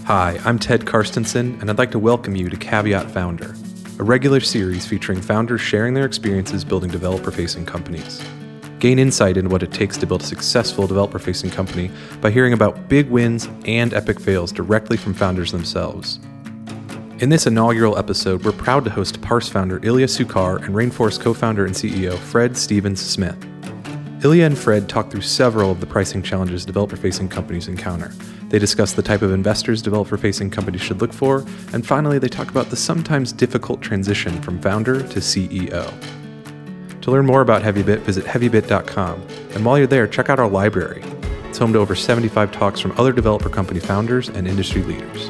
Hi, I'm Ted Karstensen, and I'd like to welcome you to Caveat Founder, a regular series featuring founders sharing their experiences building developer-facing companies. Gain insight into what it takes to build a successful developer-facing company by hearing about big wins and epic fails directly from founders themselves. In this inaugural episode, we're proud to host Parse founder Ilya Suchar and Rainforest co-founder and CEO Fred Stevens-Smith. Ilya and Fred talk through several of the pricing challenges developer-facing companies encounter. They discuss the type of investors developer-facing companies should look for, and finally they talk about the sometimes difficult transition from founder to CEO. To learn more about HeavyBit, visit heavybit.com, and while you're there, check out our library. It's home to over 75 talks from other developer company founders and industry leaders.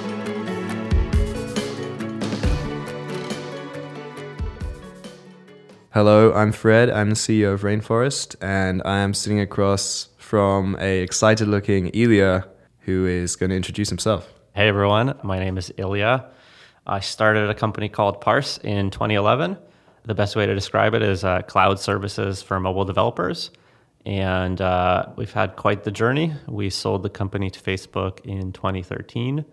Hello, I'm Fred. I'm the CEO of Rainforest, and I am sitting across from a excited-looking Ilya, who is going to introduce himself. Hey everyone, my name is Ilya. I started a company called Parse in 2011. The best way to describe it is cloud services for mobile developers. And we've had quite the journey. We sold the company to Facebook in 2013,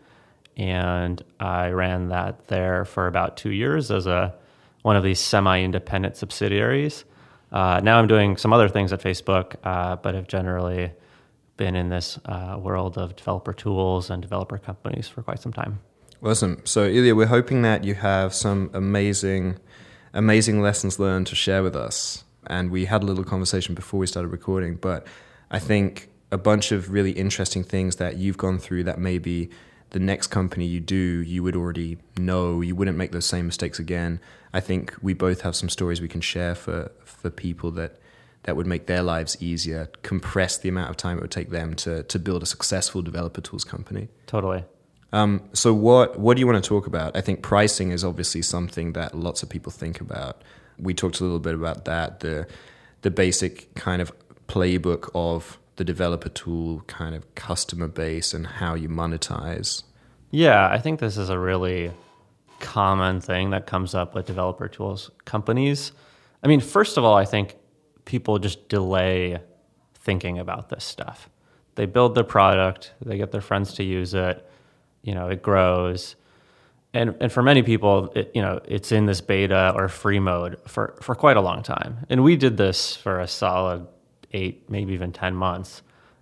and I ran that there for about 2 years as one of these semi-independent subsidiaries. Now I'm doing some other things at Facebook, but have generally been in this world of developer tools and developer companies for quite some time. Awesome. So Ilya, we're hoping that you have some amazing lessons learned to share with us. And we had a little conversation before we started recording, but I think a bunch of really interesting things that you've gone through that maybe the next company you do, you would already know, you wouldn't make those same mistakes again. I think we both have some stories we can share for people that would make their lives easier, compress the amount of time it would take them to build a successful developer tools company. Totally. So what do you want to talk about? I think pricing is obviously something that lots of people think about. We talked a little bit about that, the basic kind of playbook of the developer tool kind of customer base and how you monetize. Yeah, I think this is a really common thing that comes up with developer tools companies. I mean, first of all, I think people just delay thinking about this stuff. They build their product, they get their friends to use it, it grows. And for many people, it's in this beta or free mode for quite a long time. And we did this for a solid 8, maybe even 10 months,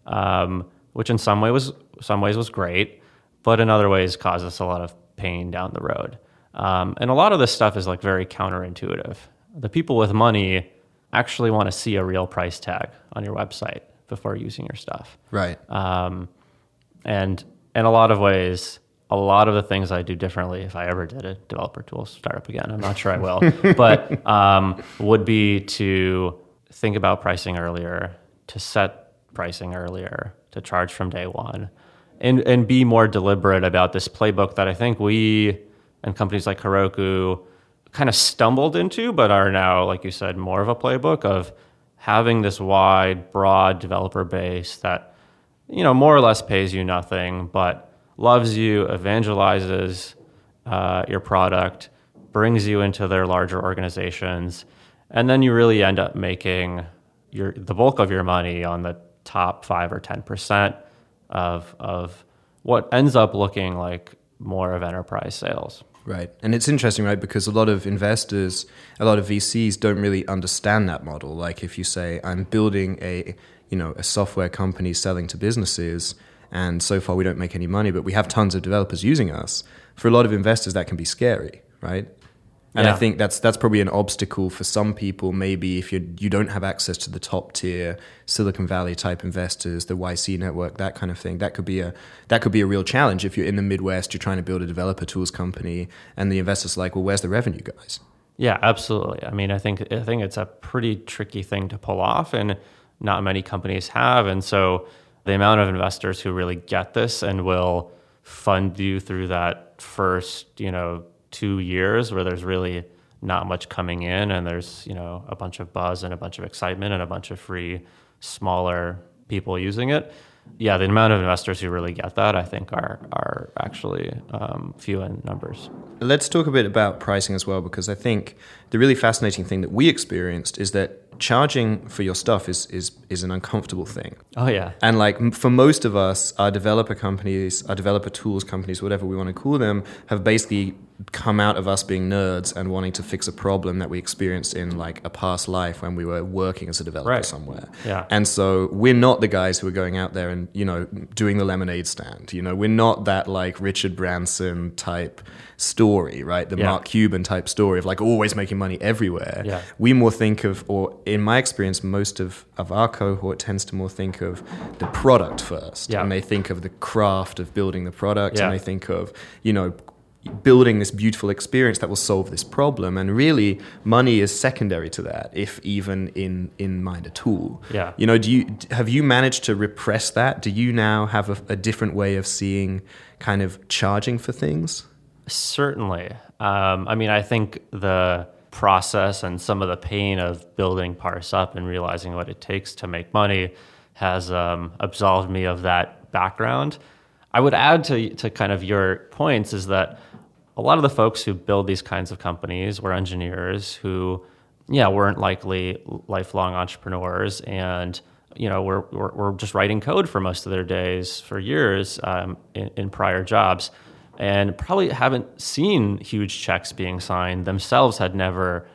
which in some ways was great, but in other ways caused us a lot of pain down the road. And a lot of this stuff is like very counterintuitive. The people with money actually want to see a real price tag on your website before using your stuff. Right. And in a lot of ways, a lot of the things I do differently, if I ever did a developer tools startup again, I'm not sure I will, but would be to think about pricing earlier, to set pricing earlier, to charge from day one, and be more deliberate about this playbook that I think we and companies like Heroku kind of stumbled into, but are now, like you said, more of a playbook of having this wide, broad developer base that, more or less pays you nothing, but loves you, evangelizes your product, brings you into their larger organizations, and then you really end up making the bulk of your money on the top 5 or 10% of what ends up looking like more of enterprise sales. Right. And it's interesting, right? Because a lot of investors, a lot of VCs don't really understand that model. Like if you say, I'm building a software company selling to businesses, and so far we don't make any money, but we have tons of developers using us. For a lot of investors, that can be scary, right? And yeah. I think that's probably an obstacle for some people. Maybe if you don't have access to the top tier Silicon Valley type investors, the YC network, that kind of thing, that could be a real challenge. If you're in the Midwest, you're trying to build a developer tools company, and the investors are like, well, where's the revenue, guys? Yeah, absolutely. I mean, I think it's a pretty tricky thing to pull off, and not many companies have. And so the amount of investors who really get this and will fund you through that first, 2 years where there's really not much coming in, and there's a bunch of buzz and a bunch of excitement and a bunch of free smaller people using it, yeah, the amount of investors who really get that, I think, are actually few in numbers. Let's talk a bit about pricing as well, because I think the really fascinating thing that we experienced is that charging for your stuff is an uncomfortable thing. Oh, yeah. And like for most of us, our developer companies, our developer tools companies, whatever we want to call them, have basically come out of us being nerds and wanting to fix a problem that we experienced in like a past life when we were working as a developer somewhere. Yeah. And so we're not the guys who are going out there and, doing the lemonade stand. We're not that like Richard Branson type story, right? The Mark Cuban type story of like always making money everywhere. Yeah. We more think of, or in my experience, most of our cohort tends to more think of the product first. Yeah. And they think of the craft of building the product. Yeah. And they think of, building this beautiful experience that will solve this problem. And really, money is secondary to that, if even in mind at all. Yeah. Have you managed to repress that? Do you now have a different way of seeing kind of charging for things? Certainly. I think the process and some of the pain of building Parse up and realizing what it takes to make money has absolved me of that background. I would add to kind of your points is that a lot of the folks who build these kinds of companies were engineers who, weren't likely lifelong entrepreneurs and, were just writing code for most of their days for years in prior jobs, and probably haven't seen huge checks being signed, themselves had never,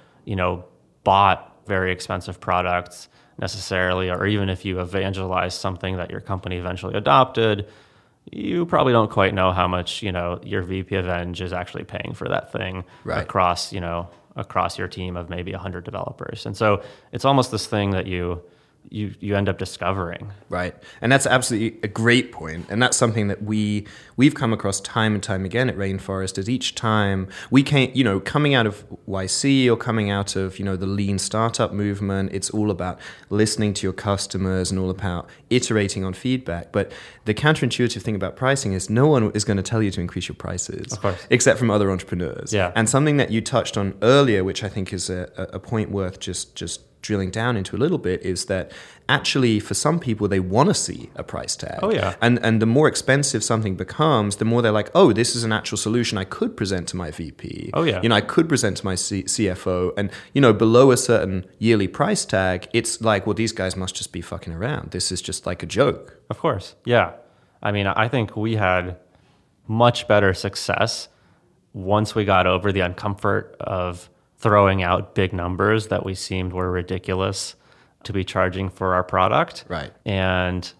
bought very expensive products necessarily, or even if you evangelize something that your company eventually adopted, you probably don't quite know how much, your VP of Eng is actually paying for that thing across your team of maybe 100 developers. And so it's almost this thing that you end up discovering. Right. And that's absolutely a great point. And that's something that we've come across time and time again at Rainforest, is each time we came, coming out of YC or coming out of, the lean startup movement, it's all about listening to your customers and all about iterating on feedback. But the counterintuitive thing about pricing is no one is going to tell you to increase your prices, of course, except from other entrepreneurs. Yeah. And something that you touched on earlier, which I think is a point worth just drilling down into a little bit, is that actually for some people they want to see a price tag. Oh yeah. And the more expensive something becomes, the more they're like, oh, this is an actual solution I could present to my VP. Oh yeah. I could present to my CFO. And below a certain yearly price tag, it's like, well, these guys must just be fucking around. This is just like a joke. Of course. Yeah. I think we had much better success once we got over the uncomfort of throwing out big numbers that we seemed were ridiculous to be charging for our product. Right. And,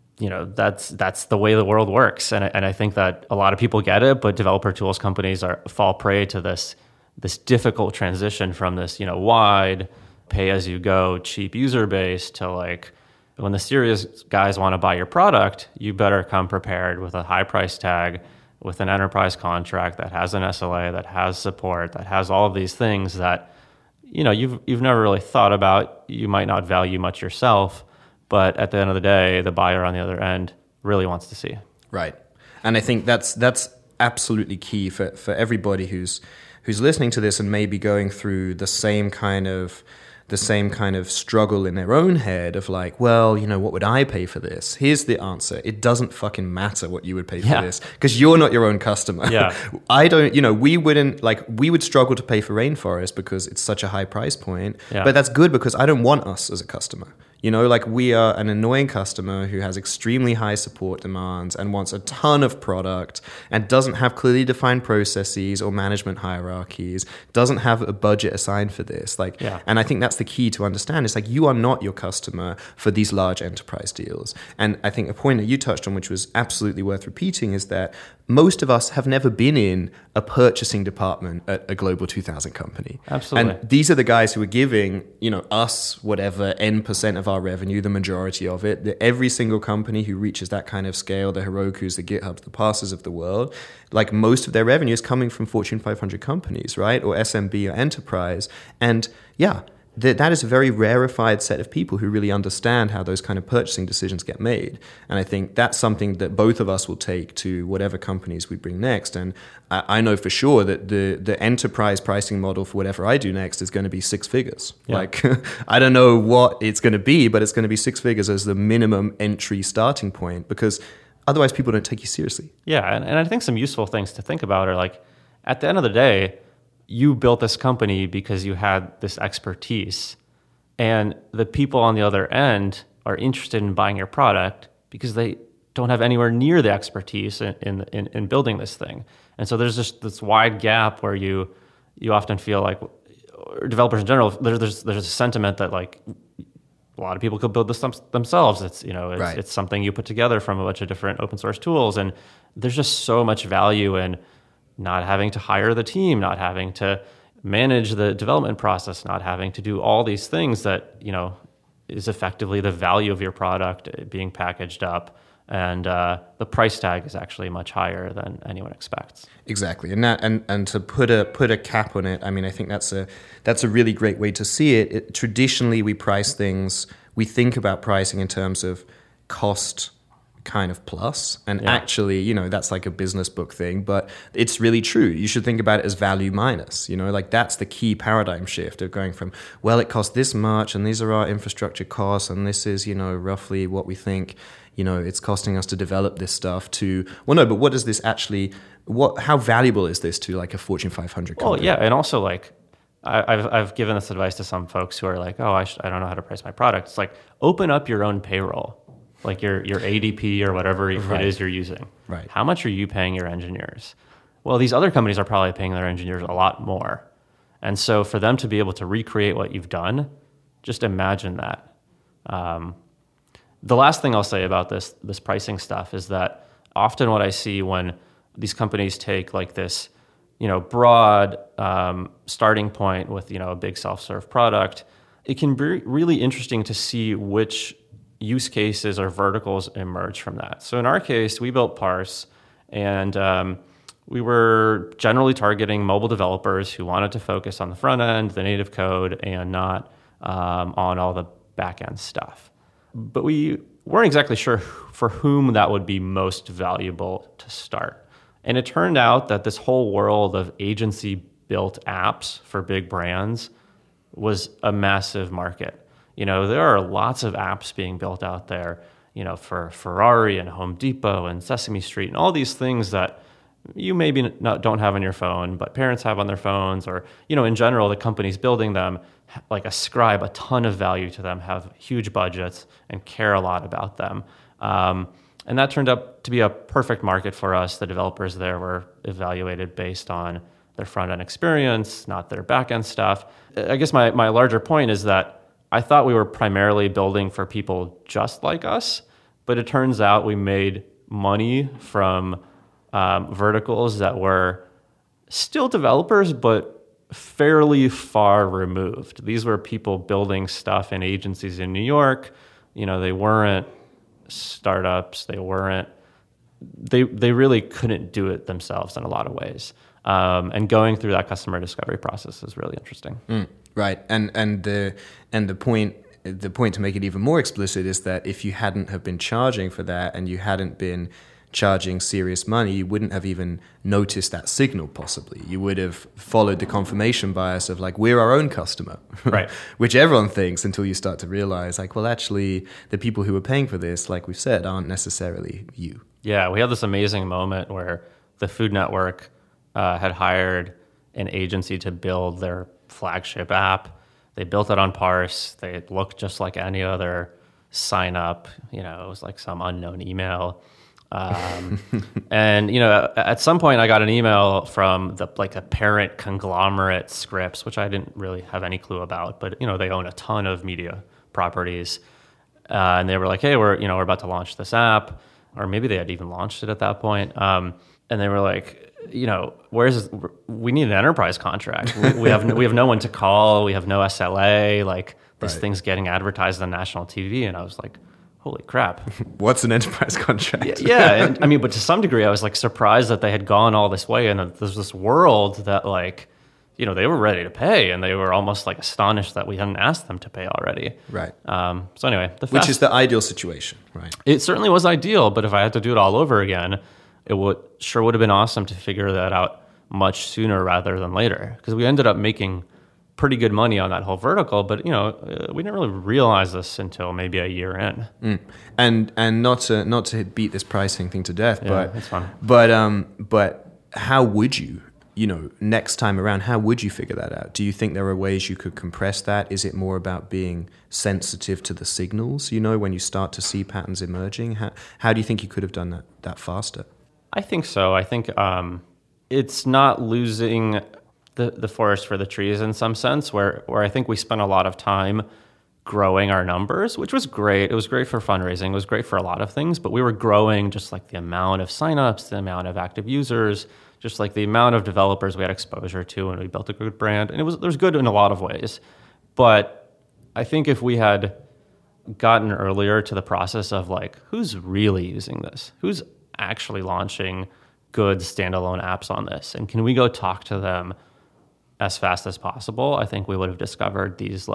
that's the way the world works. And I think that a lot of people get it, but developer tools companies fall prey to this difficult transition from this, wide pay-as-you-go cheap user base to like, when the serious guys want to buy your product, you better come prepared with a high price tag, with an enterprise contract that has an SLA, that has support, that has all of these things that, you've never really thought about. You might not value much yourself, but at the end of the day, the buyer on the other end really wants to see. Right. And I think that's absolutely key for everybody who's listening to this and maybe going through the same kind of struggle in their own head of like, well, what would I pay for this? Here's the answer. It doesn't fucking matter what you would pay for this, because you're not your own customer. Yeah. We would struggle to pay for Rainforest because it's such a high price point. Yeah. But that's good because I don't want us as a customer. We are an annoying customer who has extremely high support demands and wants a ton of product and doesn't have clearly defined processes or management hierarchies, doesn't have a budget assigned for this. And I think that's the key to understand. It's like, you are not your customer for these large enterprise deals. And I think a point that you touched on, which was absolutely worth repeating, is that most of us have never been in a purchasing department at a Global 2000 company. Absolutely. And these are the guys who are giving, us whatever N% of our revenue, the majority of it. Every single company who reaches that kind of scale, the Herokus, the GitHubs, the Parsers of the world, like most of their revenue is coming from Fortune 500 companies, right? Or SMB or enterprise. And yeah, that is a very rarefied set of people who really understand how those kind of purchasing decisions get made. And I think that's something that both of us will take to whatever companies we bring next. And I know for sure that the enterprise pricing model for whatever I do next is going to be six figures. Yeah. Like, I don't know what it's going to be, but it's going to be six figures as the minimum entry starting point, because otherwise people don't take you seriously. Yeah, and I think some useful things to think about are like, at the end of the day, you built this company because you had this expertise, and the people on the other end are interested in buying your product because they don't have anywhere near the expertise in building this thing. And so there's just this wide gap where you often feel like, or developers in general, there's a sentiment that like a lot of people could build this themselves. It's Right. It's something you put together from a bunch of different open source tools, and there's just so much value in not having to hire the team, not having to manage the development process, not having to do all these things that, is effectively the value of your product being packaged up. And the price tag is actually much higher than anyone expects. Exactly, and to put a cap on it, I mean, I think that's a really great way to see it. Traditionally, we think about pricing in terms of cost kind of plus, and actually, that's like a business book thing, but it's really true. You should think about it as value minus, like that's the key paradigm shift of going from, well, it costs this much and these are our infrastructure costs and this is, roughly what we think, it's costing us to develop this stuff, to, well, no, but what does this actually, how valuable is this to like a Fortune 500 company? Well, yeah, and also like, I've given this advice to some folks who are like, oh, I don't know how to price my product. It's like, open up your own payroll. Like your ADP or whatever it is you're using. Right. How much are you paying your engineers? Well, these other companies are probably paying their engineers a lot more. And so for them to be able to recreate what you've done, just imagine that. The last thing I'll say about this pricing stuff is that often what I see when these companies take like this, broad starting point with, a big self-serve product, it can be really interesting to see which use cases or verticals emerge from that. So in our case, we built Parse, and we were generally targeting mobile developers who wanted to focus on the front end, the native code, and not on all the back end stuff. But we weren't exactly sure for whom that would be most valuable to start. And it turned out that this whole world of agency-built apps for big brands was a massive market. There are lots of apps being built out there, for Ferrari and Home Depot and Sesame Street and all these things that you maybe don't have on your phone, but parents have on their phones, or, in general, the companies building them like ascribe a ton of value to them, have huge budgets, and care a lot about them. And that turned out to be a perfect market for us. The developers there were evaluated based on their front-end experience, not their back-end stuff. I guess my larger point is that I thought we were primarily building for people just like us, but it turns out we made money from verticals that were still developers, but fairly far removed. These were people building stuff in agencies in New York. They weren't startups. They really couldn't do it themselves in a lot of ways. And going through that customer discovery process is really interesting. Right, and the point to make it even more explicit is that if you hadn't have been charging for that and you hadn't been charging serious money, you wouldn't have even noticed that signal. Possibly, you would have followed the confirmation bias of like, we're our own customer, right? Which everyone thinks until you start to realize like, well, actually, the people who are paying for this, like we've said, aren't necessarily you. Yeah, we had this amazing moment where the Food Network had hired an agency to build their flagship app. They built it on Parse. They looked just like any other sign up. It was like some unknown email. And at some point I got an email from the parent conglomerate Scripps, which I didn't really have any clue about, but they own a ton of media properties, and they were like, hey, we're about to launch this app, or maybe they had even launched it at that point, and they were like, we need an enterprise contract. We have no one to call. We have no SLA. Like this thing's getting advertised on national TV, and I was like, holy crap. What's an enterprise contract? Yeah. And, but to some degree, I was like surprised that they had gone all this way, and that there's this world that like they were ready to pay, and they were almost like astonished that we hadn't asked them to pay already. Right. So anyway, which is the ideal situation, right? It certainly was ideal, but if I had to do it all over again, it would have been awesome to figure that out much sooner rather than later, because we ended up making pretty good money on that whole vertical, but we didn't really realize this until maybe a year in. And not to beat this pricing thing to death, Yeah, that's fine. But how would you, next time around, how would you figure that out? Do you think there are ways you could compress that? Is it more about being sensitive to the signals, when you start to see patterns emerging? How do you think you could have done that faster? I think so. I think it's not losing the forest for the trees in some sense, where I think we spent a lot of time growing our numbers, which was great. It was great for fundraising. It was great for a lot of things, but we were growing just like the amount of signups, the amount of active users, just like the amount of developers we had exposure to, and we built a good brand. And it was good in a lot of ways. But I think if we had gotten earlier to the process of like, who's really using this? Who's actually launching good standalone apps on this? And can we go talk to them as fast as possible? I think we would have discovered these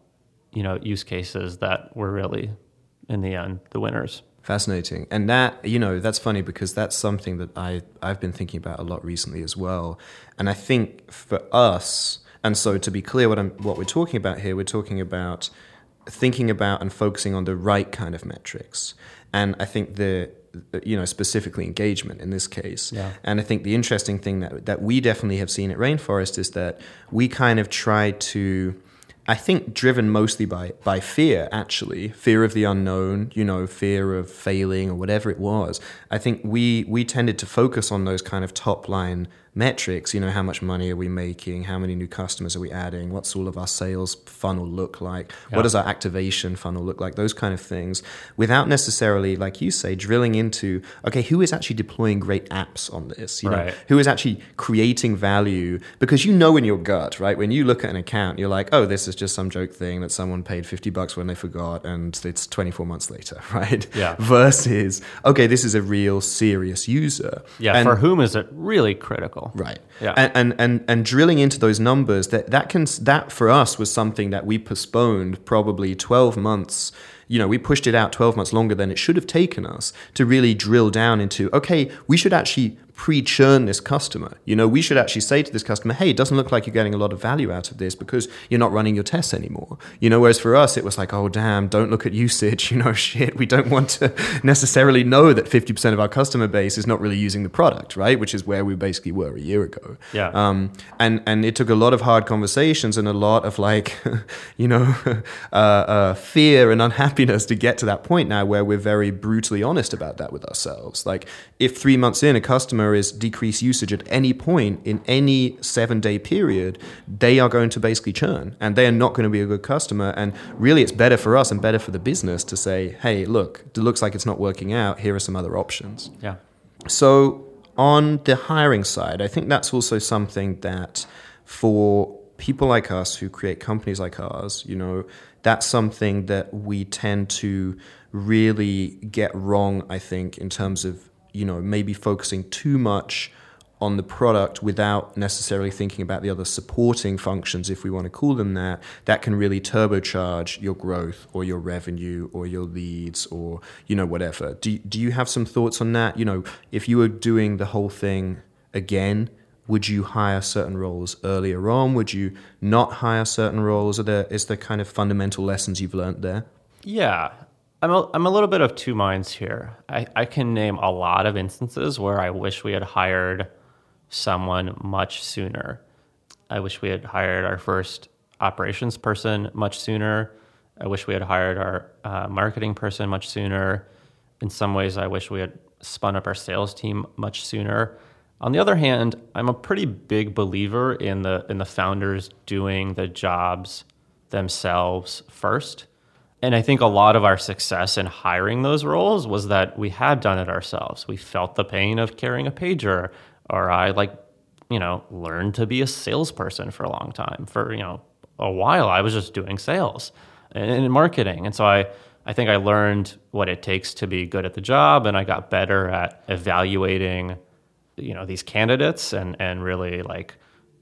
use cases that were really, in the end, the winners. Fascinating. And that, that's funny because that's something that I've been thinking about a lot recently as well. And I think for us, and so to be clear what we're talking about here, we're talking about thinking about and focusing on the right kind of metrics. And I think specifically engagement in this case. Yeah. And I think the interesting thing that we definitely have seen at Rainforest is that we kind of try to, I think driven mostly by fear, actually, fear of the unknown, fear of failing or whatever it was. I think we tended to focus on those kind of top line metrics, how much money are we making, how many new customers are we adding, what's all of our sales funnel look like, what does our activation funnel look like, those kind of things, without necessarily, like you say, drilling into, okay, who is actually deploying great apps on this, right. Who is actually creating value, because in your gut, right, when you look at an account, you're like, oh, this is just some joke thing that someone paid $50 when they forgot and it's 24 months later, right? Yeah. Versus, okay, this is a real serious user. Yeah, and for whom is it really critical? Right. Yeah. And drilling into those numbers, that for us was something that we postponed probably 12 months. We pushed it out 12 months longer than it should have taken us to really drill down into, okay, we should actually pre-churn this customer. We should actually say to this customer, hey, it doesn't look like you're getting a lot of value out of this because you're not running your tests anymore. Whereas for us, it was like, oh, damn, don't look at usage. Shit, we don't want to necessarily know that 50% of our customer base is not really using the product, right? Which is where we basically were a year ago. Yeah. And it took a lot of hard conversations and a lot of fear and unhappiness to get to that point now where we're very brutally honest about that with ourselves. Like if 3 months in a customer is decreased usage at any point in any 7-day period, they are going to basically churn and they are not going to be a good customer. And really it's better for us and better for the business to say, hey, look, it looks like it's not working out. Here are some other options. Yeah. So on the hiring side, I think that's also something that for people like us who create companies like ours, that's something that we tend to really get wrong, I think, in terms of maybe focusing too much on the product without necessarily thinking about the other supporting functions, if we want to call them that can really turbocharge your growth or your revenue or your leads or, whatever. Do you have some thoughts on that? If you were doing the whole thing again, would you hire certain roles earlier on? Would you not hire certain roles? Is there kind of fundamental lessons you've learned there? Yeah. I'm a little bit of two minds here. I can name a lot of instances where I wish we had hired someone much sooner. I wish we had hired our first operations person much sooner. I wish we had hired our marketing person much sooner. In some ways, I wish we had spun up our sales team much sooner. On the other hand, I'm a pretty big believer in the founders doing the jobs themselves first. And I think a lot of our success in hiring those roles was that we had done it ourselves. We felt the pain of carrying a pager, or I learned to be a salesperson for a long time. For, a while, I was just doing sales and marketing. And so I think I learned what it takes to be good at the job, and I got better at evaluating, these candidates and really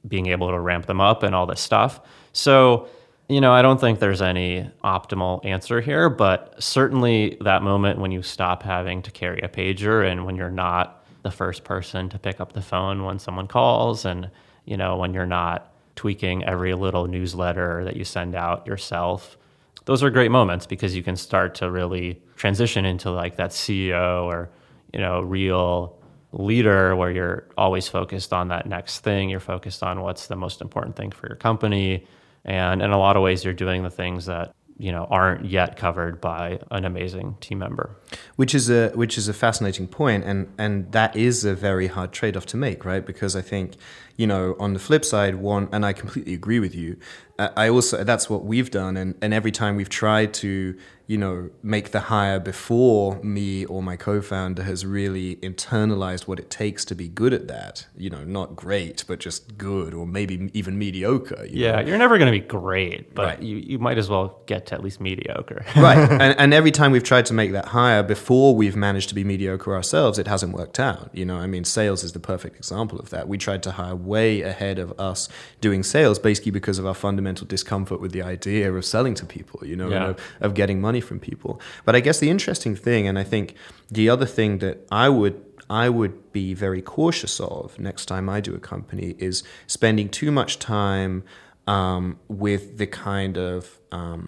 being able to ramp them up and all this stuff. So, I don't think there's any optimal answer here, but certainly that moment when you stop having to carry a pager and when you're not the first person to pick up the phone when someone calls, and, when you're not tweaking every little newsletter that you send out yourself, those are great moments because you can start to really transition into like that CEO or, real leader where you're always focused on that next thing. You're focused on what's the most important thing for your company. And in a lot of ways, you're doing the things that, aren't yet covered by an amazing team member. Which is a fascinating point, and that is a very hard trade-off to make, right? Because I think, on the flip side, and I completely agree with you, that's what we've done, and every time we've tried to, make the hire before me or my co-founder has really internalized what it takes to be good at that, not great, but just good, or maybe even mediocre. You're never going to be great, but right. you might as well get to at least mediocre. Right. And every time we've tried to make that hire before we've managed to be mediocre ourselves, it hasn't worked out. Sales is the perfect example of that. We tried to hire way ahead of us doing sales, basically because of our fundamental discomfort with the idea of selling to people, and of getting money from people. But I guess the interesting thing, and I think the other thing that I would be very cautious of next time I do a company is spending too much time with the kind of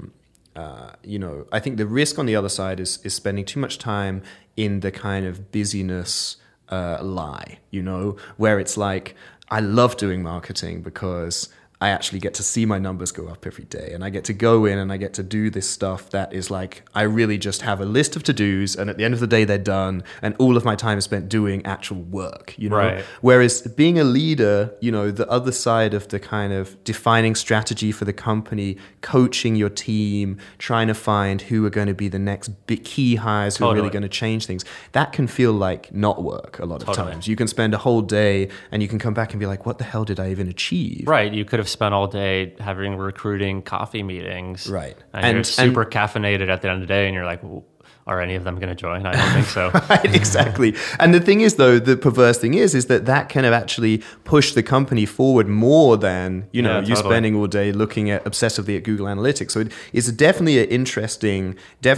I think the risk on the other side is spending too much time in the kind of busyness lie, where it's like, I love doing marketing because I actually get to see my numbers go up every day, and I get to go in and I get to do this stuff that is like, I really just have a list of to-dos, and at the end of the day, they're done, and all of my time is spent doing actual work, Right. Whereas being a leader, the other side of the kind of defining strategy for the company, coaching your team, trying to find who are going to be the next big key hires who are really going to change things, that can feel like not work a lot of times. You can spend a whole day and you can come back and be like, what the hell did I even achieve? Right. You could have spent all day having recruiting coffee meetings. Right. And you're super caffeinated at the end of the day, and you're like, are any of them going to join? I don't think so. Right, exactly. And the thing is, though, the perverse thing is that kind of actually push the company forward more than, you spending all day looking obsessively at Google Analytics. So it's definitely an interesting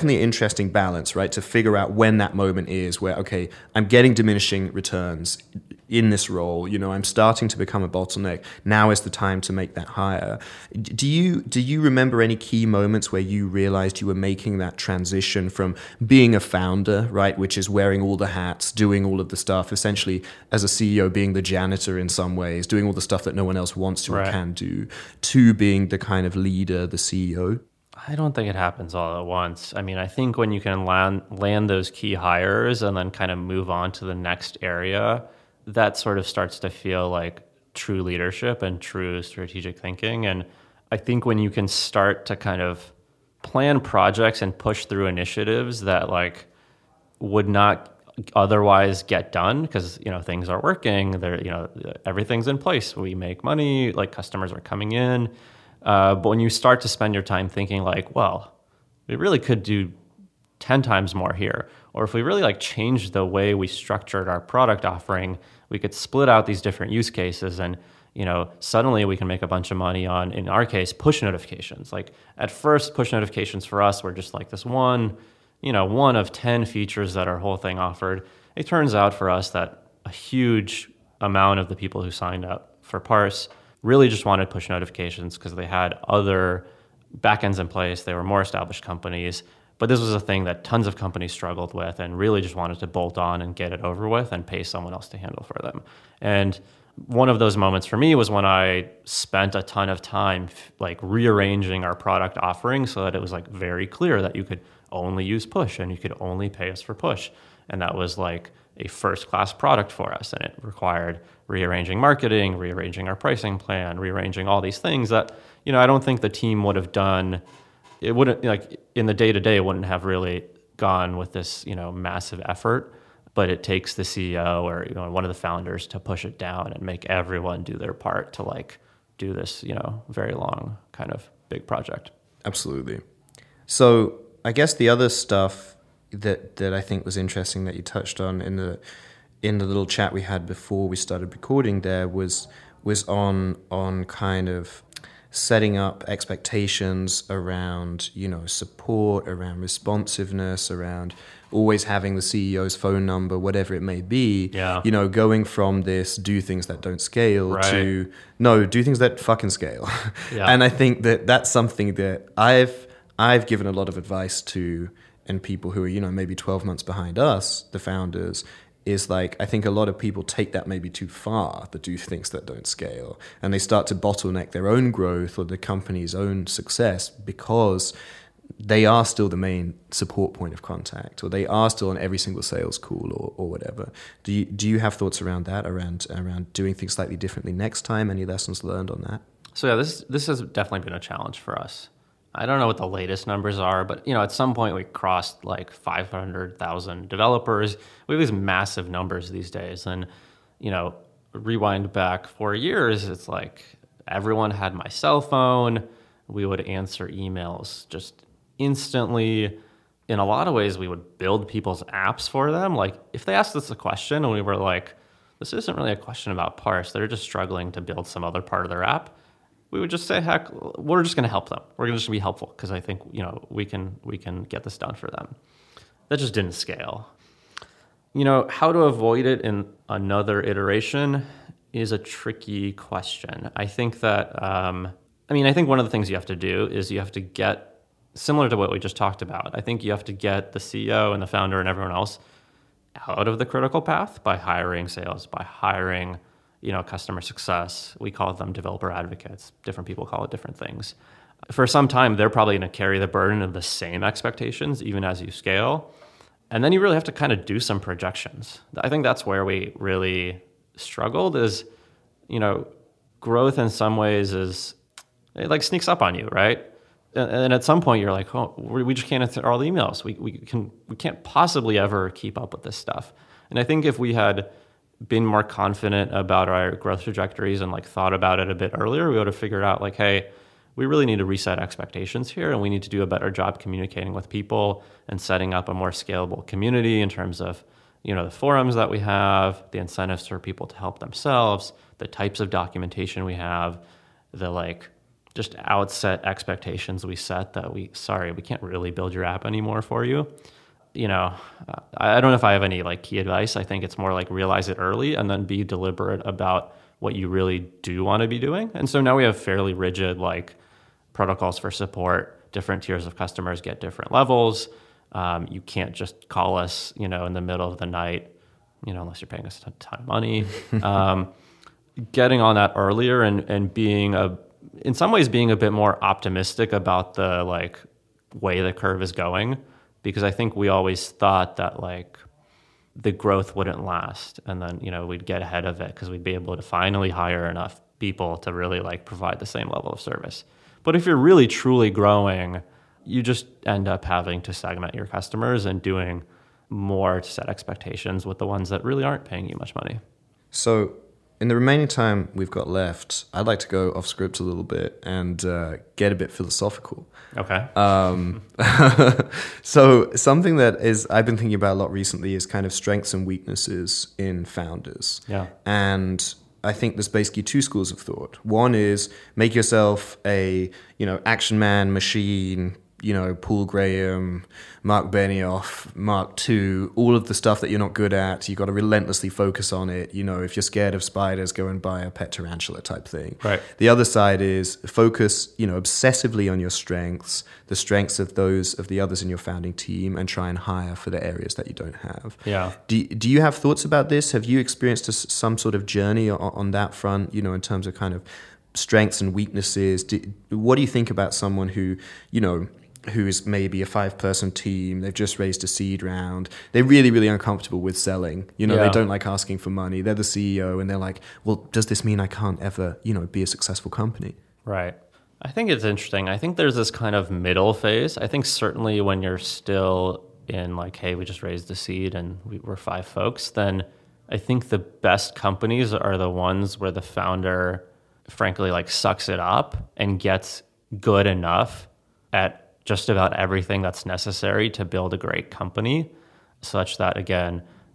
balance, right? To figure out when that moment is where, okay, I'm getting diminishing returns in this role, I'm starting to become a bottleneck. Now is the time to make that hire. Do you remember any key moments where you realized you were making that transition from being a founder, right, which is wearing all the hats, doing all of the stuff, essentially as a CEO being the janitor in some ways, doing all the stuff that no one else wants to or can do, to being the kind of leader, the CEO? I don't think it happens all at once. I mean, I think when you can land those key hires and then kind of move on to the next area, that sort of starts to feel like true leadership and true strategic thinking. And I think when you can start to kind of plan projects and push through initiatives that like would not otherwise get done because, things are working, everything's in place, we make money, like customers are coming in. But when you start to spend your time thinking like, well, we really could do 10 times more here. Or if we really like changed the way we structured our product offering, we could split out these different use cases and, suddenly we can make a bunch of money on, in our case, push notifications. Like at first, push notifications for us were just like this one of 10 features that our whole thing offered. It turns out for us that a huge amount of the people who signed up for Parse really just wanted push notifications because they had other backends in place. They were more established companies. But this was a thing that tons of companies struggled with and really just wanted to bolt on and get it over with and pay someone else to handle for them. And one of those moments for me was when I spent a ton of time like rearranging our product offering so that it was like very clear that you could only use push and you could only pay us for push. And that was like a first-class product for us. And it required rearranging marketing, rearranging our pricing plan, rearranging all these things that, I don't think the team would have done. It wouldn't, like in the day-to-day, it wouldn't have really gone with this, massive effort, but it takes the CEO or, one of the founders to push it down and make everyone do their part to like do this, very long kind of big project. Absolutely. So I guess the other stuff that I think was interesting that you touched on in the little chat we had before we started recording there was was on kind of setting up expectations around, support, around responsiveness, around always having the CEO's phone number, whatever it may be. Yeah. Going from this do things that don't scale Right. to no, do things that fucking scale. Yeah. And I think that that's something that I've given a lot of advice to, and people who are, maybe 12 months behind us, the founders, is like, I think a lot of people take that maybe too far, the do things that don't scale, and they start to bottleneck their own growth or the company's own success because they are still the main support point of contact, or they are still on every single sales call or whatever. Do you have thoughts around that, around doing things slightly differently next time? Any lessons learned on that? So yeah, this has definitely been a challenge for us. I don't know what the latest numbers are, but at some point we crossed like 500,000 developers. We have these massive numbers these days, and rewind back 4 years, it's like everyone had my cell phone. We would answer emails just instantly. In a lot of ways, we would build people's apps for them. Like if they asked us a question and we were like, this isn't really a question about parse, they're just struggling to build some other part of their app, we would just say, heck, we're just going to help them. We're just going to be helpful because I think we can get this done for them. That just didn't scale. How to avoid it in another iteration is a tricky question. I think that I think one of the things you have to do is you have to get, similar to what we just talked about, I think you have to get the CEO and the founder and everyone else out of the critical path by hiring sales, by hiring customer success. We call them developer advocates. Different people call it different things. For some time, they're probably going to carry the burden of the same expectations, even as you scale. And then you really have to kind of do some projections. I think that's where we really struggled is, growth in some ways it like sneaks up on you, right? And at some point you're like, oh, we just can't answer all the emails. We can't possibly ever keep up with this stuff. And I think if we had been more confident about our growth trajectories and like thought about it a bit earlier, we would have figured out like, hey, we really need to reset expectations here, and we need to do a better job communicating with people and setting up a more scalable community in terms of, the forums that we have, the incentives for people to help themselves, the types of documentation we have, the like just outset expectations we set that we can't really build your app anymore for you. I don't know if I have any like key advice. I think it's more like realize it early and then be deliberate about what you really do want to be doing. And so now we have fairly rigid like protocols for support. Different tiers of customers get different levels. You can't just call us, in the middle of the night, unless you're paying us a ton of money. Getting on that earlier and being in some ways being a bit more optimistic about the like way the curve is going. Because I think we always thought that like the growth wouldn't last, and then we'd get ahead of it because we'd be able to finally hire enough people to really like provide the same level of service. But if you're really truly growing, you just end up having to segment your customers and doing more to set expectations with the ones that really aren't paying you much money. So in the remaining time we've got left, I'd like to go off script a little bit and get a bit philosophical. Okay. So something that I've been thinking about a lot recently is kind of strengths and weaknesses in founders. Yeah. And I think there's basically two schools of thought. One is make yourself a, action man, machine, Paul Graham, Mark Benioff, Mark II, all of the stuff that you're not good at. You've got to relentlessly focus on it. If you're scared of spiders, go and buy a pet tarantula type thing. Right. The other side is focus, obsessively on your strengths, the strengths of the others in your founding team, and try and hire for the areas that you don't have. Yeah. Do you have thoughts about this? Have you experienced some sort of journey on that front, in terms of kind of strengths and weaknesses? What do you think about someone who is maybe a 5-person team, they've just raised a seed round, they're really, really uncomfortable with selling, they don't like asking for money, they're the CEO, and they're like, well, does this mean I can't ever, be a successful company? Right. I think it's interesting. I think there's this kind of middle phase. I think certainly when you're still in like, hey, we just raised the seed and we're 5 folks, then I think the best companies are the ones where the founder, frankly, like sucks it up and gets good enough at just about everything that's necessary to build a great company, such that, again,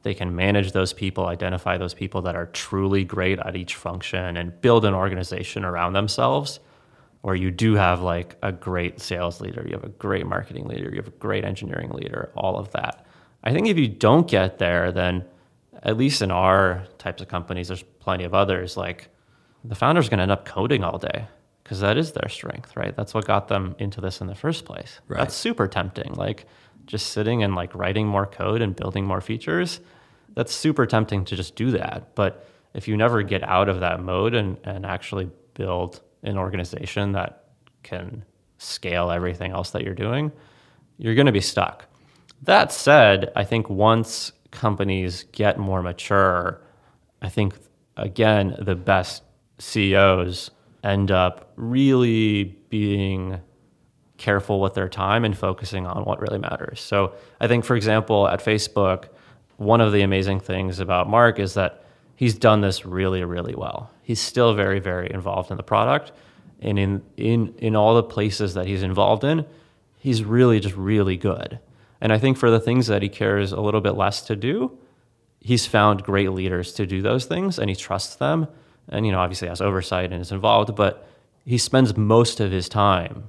they can manage those people, identify those people that are truly great at each function, and build an organization around themselves where you do have like a great sales leader, you have a great marketing leader, you have a great engineering leader, all of that. I think if you don't get there, then at least in our types of companies, there's plenty of others, like the founder's going to end up coding all day because that is their strength, right? That's what got them into this in the first place. Right. That's super tempting. Like just sitting and like writing more code and building more features, that's super tempting to just do that. But if you never get out of that mode and actually build an organization that can scale everything else that you're doing, you're going to be stuck. That said, I think once companies get more mature, I think, again, the best CEOs end up really being careful with their time and focusing on what really matters. So I think, for example, at Facebook, one of the amazing things about Mark is that he's done this really, really well. He's still very, very involved in the product. And in all the places that he's involved in, he's really just really good. And I think for the things that he cares a little bit less to do, he's found great leaders to do those things, and he trusts them. And, obviously has oversight and is involved, but he spends most of his time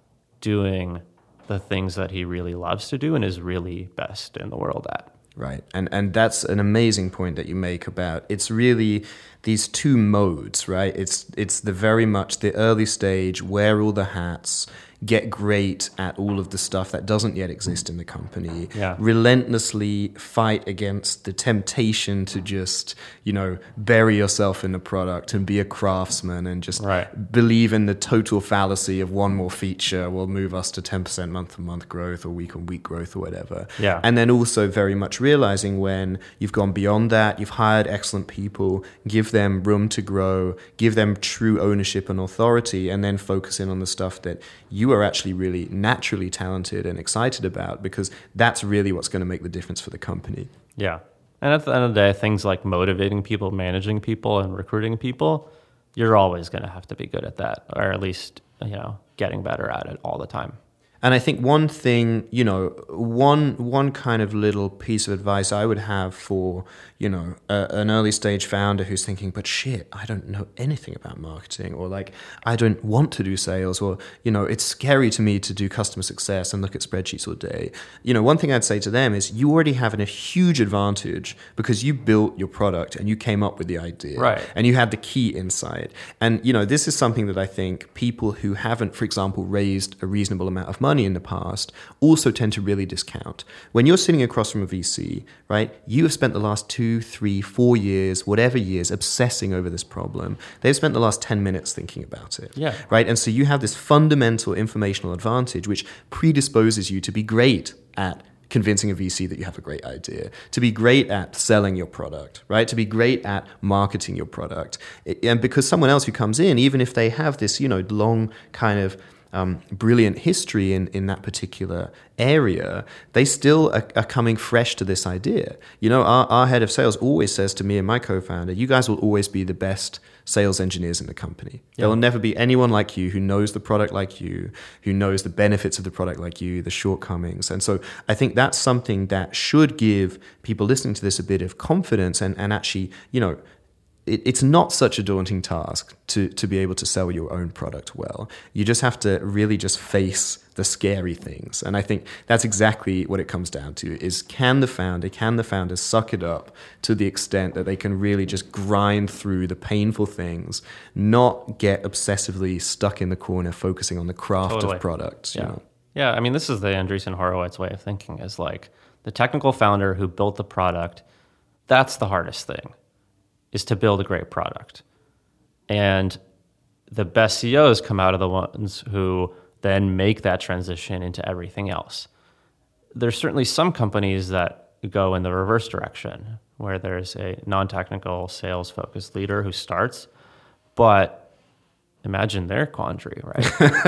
doing the things that he really loves to do and is really best in the world at. Right. And that's an amazing point that you make about it's really these two modes, right? It's the very much the early stage, wear all the hats, get great at all of the stuff that doesn't yet exist in the company, relentlessly fight against the temptation to just, bury yourself in the product and be a craftsman and just believe in the total fallacy of one more feature will move us to 10% month-to-month growth or week-on-week growth or whatever. Yeah. And then also very much realizing when you've gone beyond that, you've hired excellent people, give them room to grow, give them true ownership and authority, and then focus in on the stuff that you are actually really naturally talented and excited about, because that's really what's going to make the difference for the company. Yeah. And at the end of the day, things like motivating people, managing people, and recruiting people, you're always going to have to be good at that, or at least, getting better at it all the time. And I think one thing, one kind of little piece of advice I would have for, an early stage founder who's thinking, but shit, I don't know anything about marketing, or like, I don't want to do sales, or, it's scary to me to do customer success and look at spreadsheets all day. One thing I'd say to them is you already have a huge advantage because you built your product and you came up with the idea. Right. And you had the key insight. And, this is something that I think people who haven't, for example, raised a reasonable amount of money in the past also tend to really discount. When you're sitting across from a VC, right, you have spent the last 2, 3, 4 years, whatever years, obsessing over this problem. They've spent the last 10 minutes thinking about it. Yeah. Right. And so you have this fundamental informational advantage which predisposes you to be great at convincing a VC that you have a great idea, to be great at selling your product, right? To be great at marketing your product. And because someone else who comes in, even if they have this, long kind of brilliant history in that particular area, they still are coming fresh to this idea. Our head of sales always says to me and my co-founder, you guys will always be the best sales engineers in the company. Yeah. There will never be anyone like you who knows the product like you, who knows the benefits of the product like you, the shortcomings. And so I think that's something that should give people listening to this a bit of confidence and actually, it's not such a daunting task to be able to sell your own product well. You just have to really just face the scary things. And I think that's exactly what it comes down to is can the founder suck it up to the extent that they can really just grind through the painful things, not get obsessively stuck in the corner focusing on the craft of products. Yeah. Yeah, I mean, this is the Andreessen Horowitz way of thinking is like the technical founder who built the product, that's the hardest thing, is to build a great product. And the best CEOs come out of the ones who then make that transition into everything else. There's certainly some companies that go in the reverse direction, where there's a non-technical sales-focused leader who starts, but imagine their quandary, right?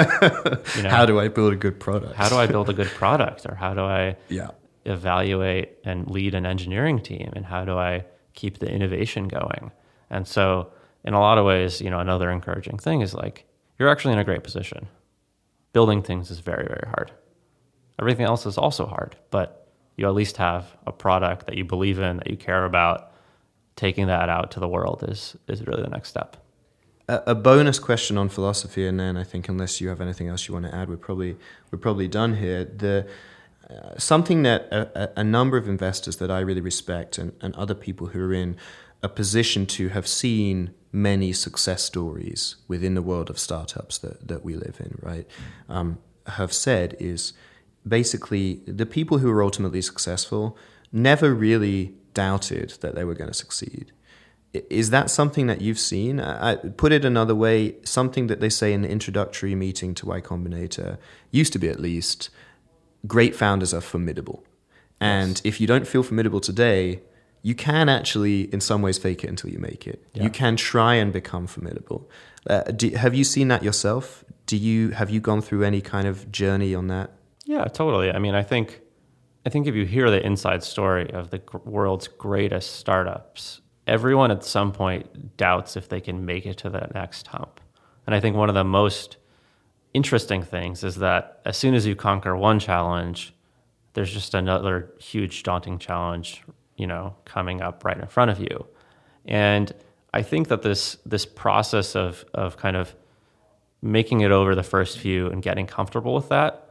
How do I build a good product? How do I build a good product? Or how do I evaluate and lead an engineering team? And how do I keep the innovation going? And so in a lot of ways, another encouraging thing is like, you're actually in a great position. Building things is very, very hard. Everything else is also hard, but you at least have a product that you believe in, that you care about. Taking that out to the world is really the next step. A bonus question on philosophy, and then I think unless you have anything else you want to add, we're probably done here. Something that a number of investors that I really respect and other people who are in a position to have seen many success stories within the world of startups that we live in, right, have said is basically the people who were ultimately successful never really doubted that they were going to succeed. Is that something that you've seen? I put it another way, something that they say in the introductory meeting to Y Combinator, used to be at least, great founders are formidable. And Yes. if you don't feel formidable today, you can actually, in some ways, fake it until you make it. Yeah. You can try and become formidable. Have you seen that yourself? Have you gone through any kind of journey on that? Yeah, totally. I mean, I think if you hear the inside story of the world's greatest startups, everyone at some point doubts if they can make it to that next hump. And I think one of the most interesting things is that as soon as you conquer one challenge, there's just another huge daunting challenge, coming up right in front of you. And I think that this process of kind of making it over the first few and getting comfortable with that,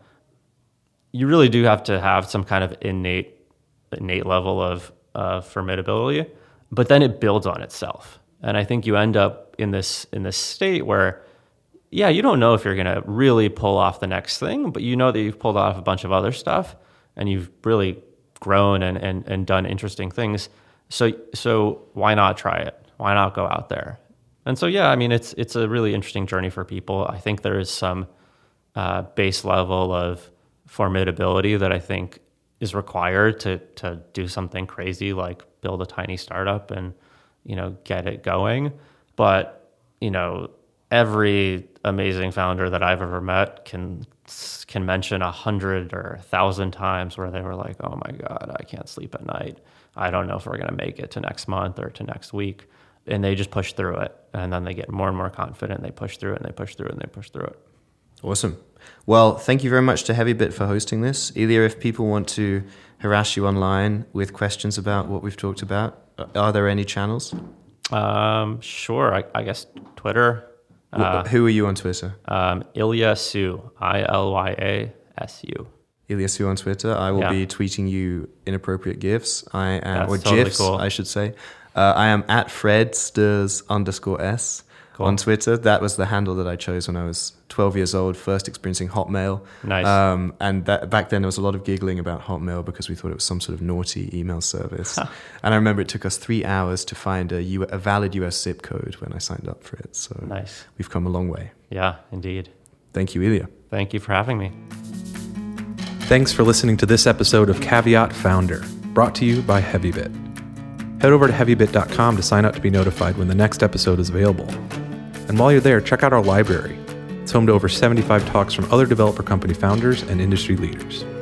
you really do have to have some kind of innate level of formidability, but then it builds on itself. And I think you end up in this state where, yeah, you don't know if you're going to really pull off the next thing, but you know that you've pulled off a bunch of other stuff and you've really grown and done interesting things. So why not try it? Why not go out there? And so, yeah, I mean, it's a really interesting journey for people. I think there is some base level of formidability that I think is required to do something crazy like build a tiny startup and, get it going. But, every amazing founder that I've ever met can mention 100 or 1,000 times where they were like, oh my God, I can't sleep at night. I don't know if we're going to make it to next month or to next week. And they just push through it. And then they get more and more confident. They push through it and they push through it and they push through it. Awesome. Well, thank you very much to Heavybit for hosting this. Ilya, if people want to harass you online with questions about what we've talked about, are there any channels? Sure. I guess Twitter. Who are you on Twitter? Ilya Su, ILYASU. Ilya Su on Twitter. I will be tweeting you inappropriate GIFs. I am, That's or totally GIFs, cool. I should say. I am at FredSturs_S. Cool. On Twitter. That was the handle that I chose when I was 12 years old, first experiencing Hotmail. Nice. And back then there was a lot of giggling about Hotmail because we thought it was some sort of naughty email service. And I remember it took us 3 hours to find a valid US zip code when I signed up for it. So Nice. We've come a long way. Yeah, indeed. Thank you, Ilya. Thank you for having me. Thanks for listening to this episode of Caveat Founder, brought to you by Heavybit. Head over to heavybit.com to sign up to be notified when the next episode is available. And while you're there, check out our library. It's home to over 75 talks from other developer company founders and industry leaders.